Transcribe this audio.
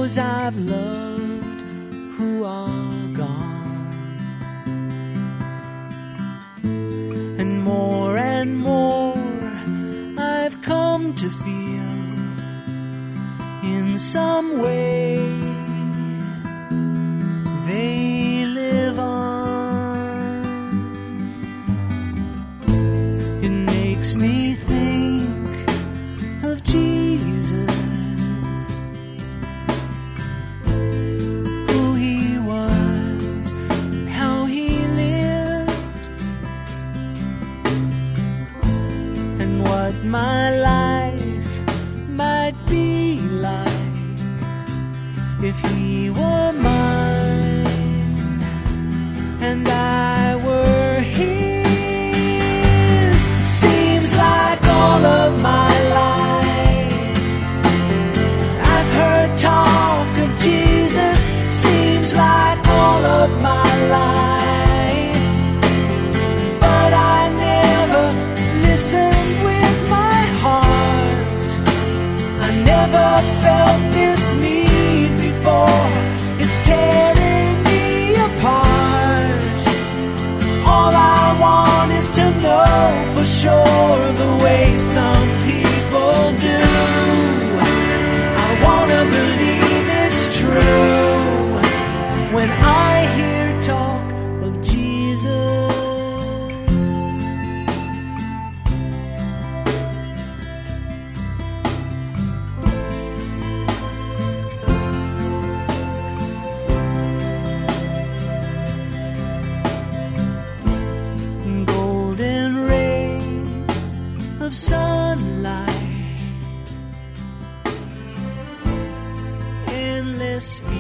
those I've loved who are gone. And more I've come to feel in some way they live on. It makes me think of Jesus, who he was, how he lived, and what my life might be like if he were mine and I were his. Seems like all of my life I've heard talk of Jesus. Seems like all of my life, but I never listened with my heart. I never felt this need before. It's tearing me apart. All I want is to know for sure the way some people do. I wanna believe it's true when I hear talk of Jesus. Golden rays of sunlight, endless